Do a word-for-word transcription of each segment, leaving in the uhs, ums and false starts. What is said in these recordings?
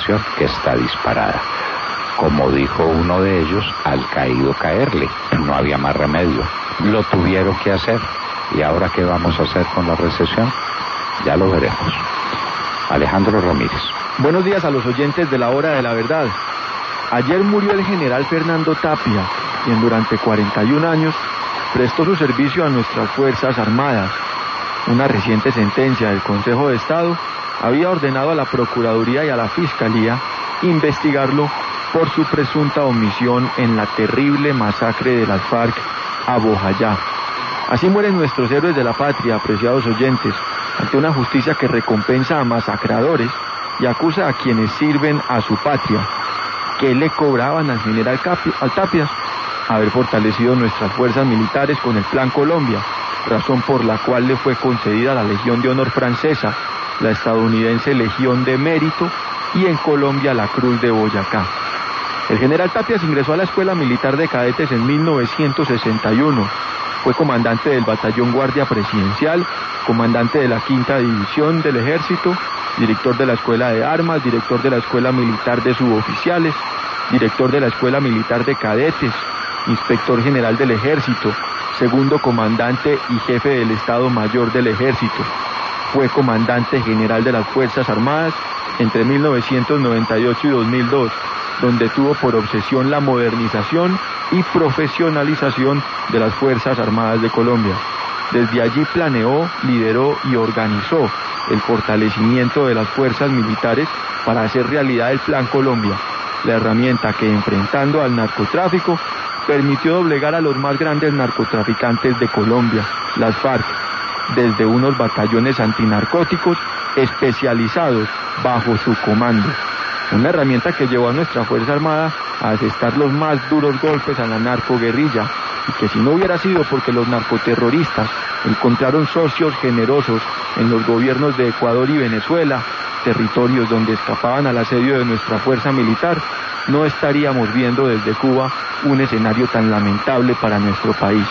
munición que está disparada. Como dijo uno de ellos, al caído caerle, no había más remedio. Lo tuvieron que hacer. ¿Y ahora qué vamos a hacer con la recesión? Ya lo veremos. Alejandro Ramírez. Buenos días a los oyentes de la Hora de la Verdad. Ayer murió el general Fernando Tapia, quien durante cuarenta y un años prestó su servicio a nuestras Fuerzas Armadas. Una reciente sentencia del Consejo de Estado había ordenado a la Procuraduría y a la Fiscalía investigarlo por su presunta omisión en la terrible masacre de las FARC a Bojayá. Así mueren nuestros héroes de la patria, apreciados oyentes, ante una justicia que recompensa a masacradores y acusa a quienes sirven a su patria. ¿Qué le cobraban al general Tapia? Haber fortalecido nuestras fuerzas militares con el Plan Colombia, razón por la cual le fue concedida la Legión de Honor francesa, la estadounidense Legión de Mérito y en Colombia la Cruz de Boyacá. El general Tapias ingresó a la Escuela Militar de Cadetes en mil novecientos sesenta y uno. Fue comandante del Batallón Guardia Presidencial, comandante de la Quinta División del Ejército, director de la Escuela de Armas, director de la Escuela Militar de Suboficiales, director de la Escuela Militar de Cadetes, inspector general del Ejército, segundo comandante y jefe del Estado Mayor del Ejército. Fue comandante general de las Fuerzas Armadas entre mil novecientos noventa y ocho y dos mil dos, donde tuvo por obsesión la modernización y profesionalización de las Fuerzas Armadas de Colombia. Desde allí planeó, lideró y organizó el fortalecimiento de las fuerzas militares para hacer realidad el Plan Colombia, la herramienta que, enfrentando al narcotráfico, permitió doblegar a los más grandes narcotraficantes de Colombia, las FARC, desde unos batallones antinarcóticos especializados bajo su comando. Una herramienta que llevó a nuestra Fuerza Armada a asestar los más duros golpes a la narcoguerrilla, y que si no hubiera sido porque los narcoterroristas encontraron socios generosos en los gobiernos de Ecuador y Venezuela, territorios donde escapaban al asedio de nuestra fuerza militar, no estaríamos viendo desde Cuba un escenario tan lamentable para nuestro país.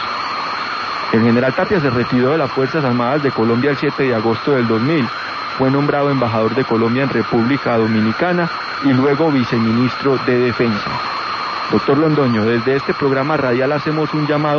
El general Tapia se retiró de las Fuerzas Armadas de Colombia el siete de agosto del dos mil. Fue nombrado embajador de Colombia en República Dominicana y luego viceministro de Defensa. Doctor Londoño, desde este programa radial hacemos un llamado